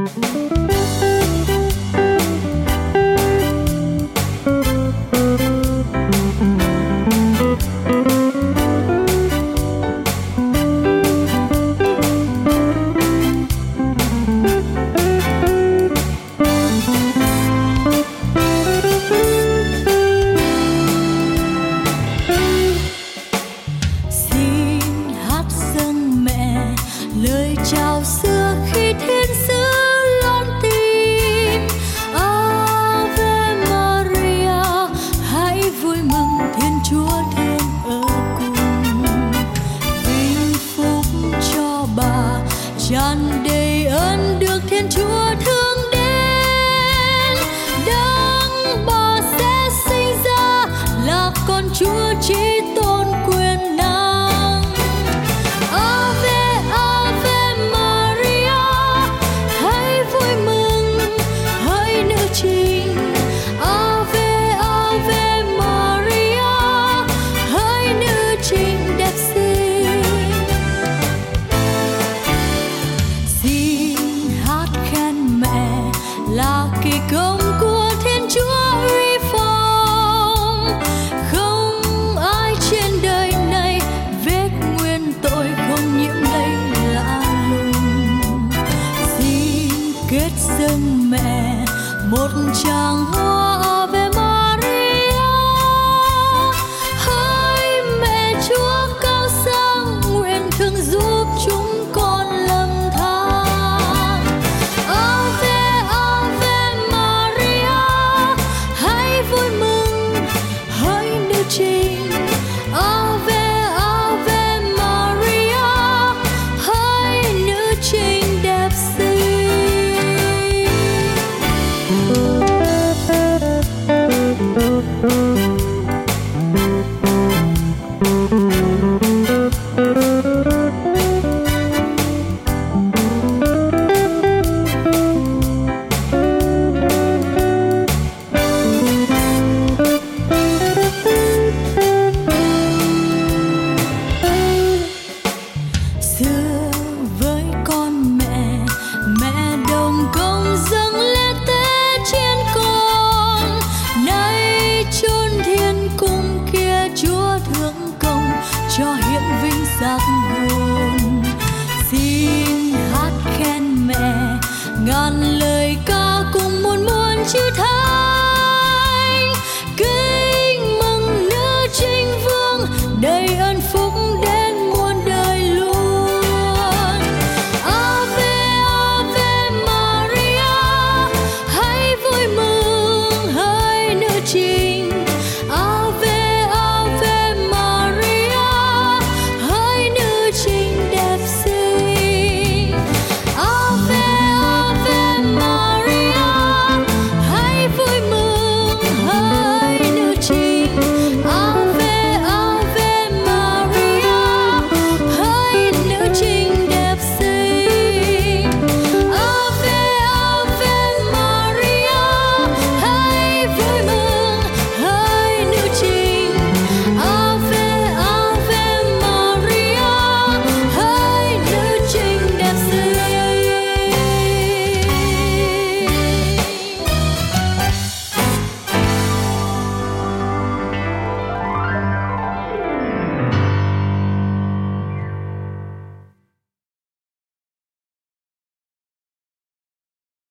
lời chào xưa khi thiên sứ loan tin. Ave Maria, hãy vui mừng Thiên Chúa thương ở cùng. Vinh phúc cho bà, tràn đầy ơn được Thiên Chúa thương đến. Đấng bà sẽ sinh ra là con Chúa chí tôn quyền năng. Ave Ave Maria, hãy vui mừng hỡi nữ trinh. Ave Ave Maria, hỡi nữ trinh đẹp xinh. Xin hát khen mẹ là kỳ công của Thiên Chúa uy phong. Không ai trên đời này vết nguyên tội không nhiễm lây lạ lùng. Xin kết dâng mẹ một tràng hoa Ave Maria. Hỡi mẹ Chúa cao sang, nguyện thương giúp chúng con lầm than. Ave Ave Maria, hãy vui mừng hỡi nữ trinh. Ave Ave Maria, hỡi nữ trinh đẹp xinh. Xưa với con mẹ đồng công dâng lên tế trên con. Nay chốn thiên cung kia Chúa thượng công cho hiện vinh giác hồn. Xin hát khen mẹ ngàn lời ca cùng muôn muôn chữ thánh.